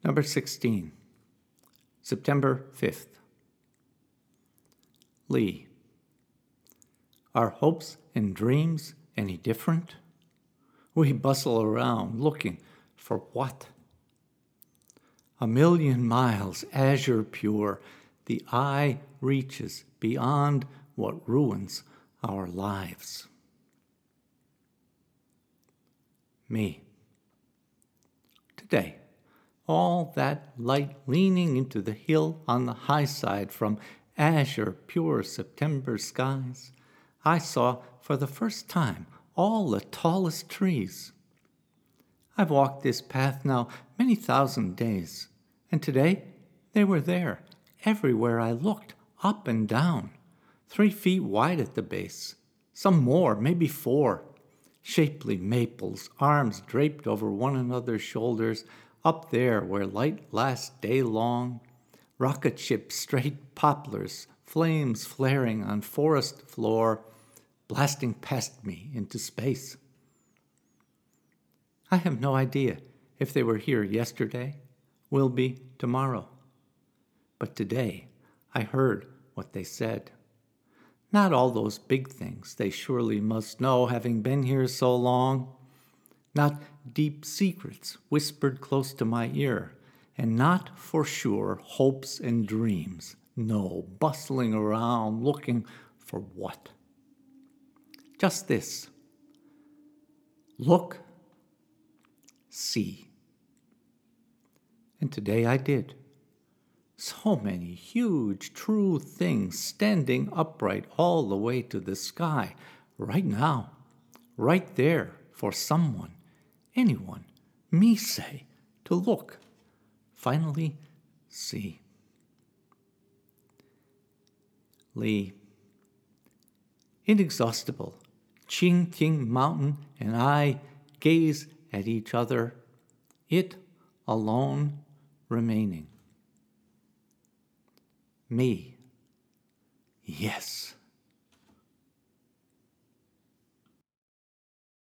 Number 16, September 5th. Lee. Are hopes and dreams any different? We bustle around looking for what? 1,000,000 miles azure pure, the eye reaches beyond what ruins our lives. Me. Today, all that light leaning into the hill on the high side from azure pure September skies, I saw for the first time all the tallest trees. I've walked this path now many thousand days, and today they were there, everywhere I looked, up and down, 3 feet wide at the base, some more, maybe 4, shapely maples, arms draped over one another's shoulders, up there where light lasts day long, rocket ship straight poplars, flames flaring on forest floor, blasting past me into space. I have no idea if they were here yesterday, will be tomorrow. But today I heard what they said. Not all those big things they surely must know, having been here so long. Not deep secrets whispered close to my ear, and not for sure hopes and dreams, no, bustling around looking for what? Just this. Look, see. And today I did. So many huge, true things standing upright all the way to the sky, right now, right there for someone, anyone, me say, to look, finally see. Lee. Inexhaustible, Qingting Mountain and I gaze at each other, it alone remaining. Me. Yes.